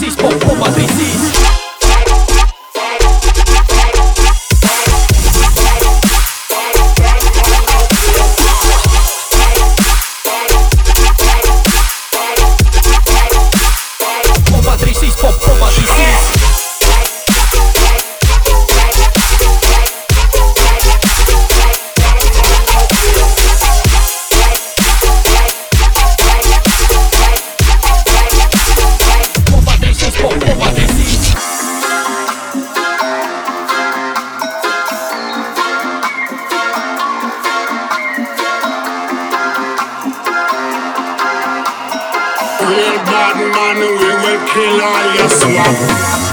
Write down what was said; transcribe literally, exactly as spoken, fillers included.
matricis, pop, pop matricis. Pop matricis, pop, pop matricis. Real bad man, we will kill all your swag.